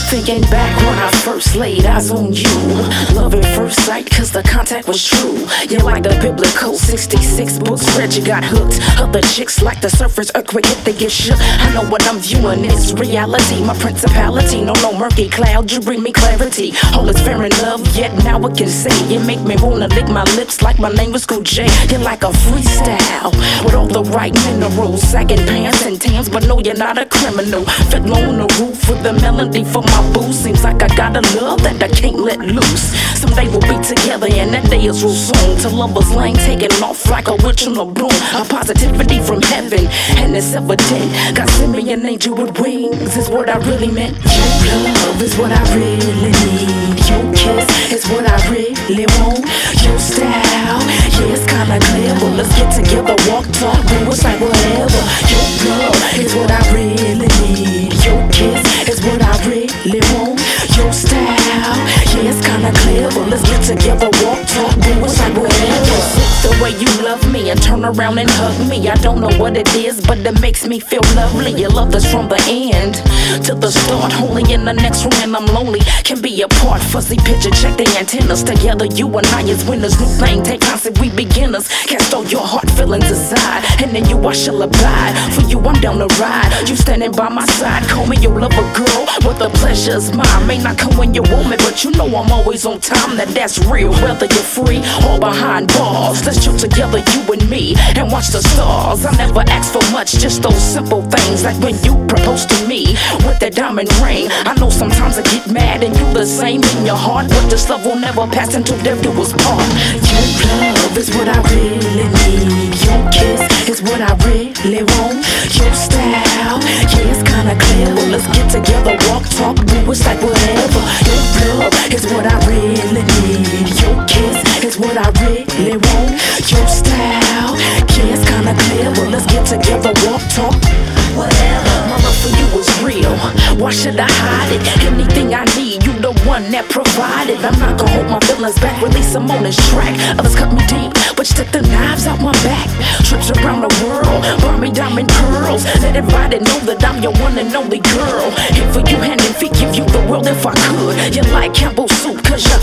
Thinking back when I first laid eyes on you, love at first sight, cause the contact was true. You're like the biblical 66 books read, you got hooked. Other chicks like the surface earthquake hit, they get shook. I know what I'm viewing is reality, my principality. No murky cloud, you bring me clarity. All is fair in love, yet now I can say you make me wanna lick my lips like my name was Cool J. You're like a freestyle with all the right minerals, sagging pants and tans, but no, you're not a criminal. Fit on the roof with the melody for my boo. Seems like I got a love that I can't let loose. Someday we'll be together and that day is real soon. To lovers lane taking off like a witch on a broom. A positivity from heaven and it's evident. God send me an angel with wings is what I really meant. Your love is what I really need. Your kiss is what I really want. Your style, yeah, it's kinda clear, but let's get together, walk, talk, do it's like whatever. Your love is what I really need. Your kiss is what I really want. Your style, yeah, it's kinda clear, but let's get together, walk, talk, do it's like whatever. The way you love me and turn around and hug me, I don't know what it is, but it makes me feel lovely. Your love is from the end to the start, only in the next room and I'm lonely. Can be apart, fuzzy picture, check the antennas. Together, you and I is winners. New thing, take concept, we beginners. Cast all your heart feelings aside, and then you I shall abide. For you, I'm down to ride. You standing by my side, call me your lover girl. What the pleasure's mine. May not come when you want me, but you know I'm always on time. That's real, whether you're free or behind bars. Let's chill together, you and me, and watch the stars. I never ask for much, just those simple things. Like when you propose to me with that diamond ring. I know sometimes I get mad and you the same in your heart, but this love will never pass until death do us part. Your love is what I really need. Your kiss is what I really want. Your style, yeah, it's kinda clear. Well, let's get together, walk, talk, do it's like whatever. Your love is what I really need. Your kiss is what I really want. Your style, yeah, it's kinda clear. Well, let's get together, walk, talk, whatever. My love for you is real. Why should I hide it? Anything I need, you the one that provided. I'm not gonna hold my feelings back, release them on this track. Others cut me deep, but you took the knives out my back. Trips around the world, buy me diamond pearls. Let everybody know that I'm your one and only girl. Here for you, hand and feet, give you the world if I could. You like Campbell soup, cause you're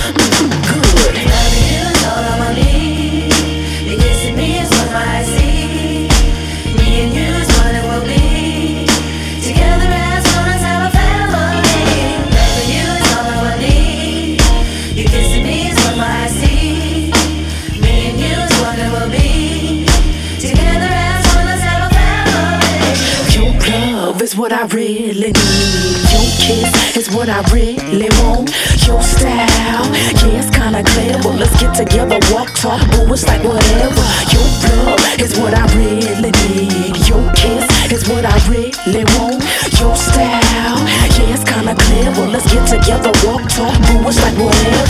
good. Loving you is all I'ma need. You're kissing me is what I see. Me and you is what it will be. Together as one as our family. Loving you is all I will need. You're kissing me is what I see. Me and you is what it will be. Together as one as our family. Your love is what I really need. Your kiss is what I really want. Your style, yeah, it's kinda clear, but let's get together, walk, talk, boo, it's like whatever. Your love is what I really need. Your kiss is what I really want. Your style, yeah, it's kinda clear, but let's get together, walk, talk, boo, it's like whatever.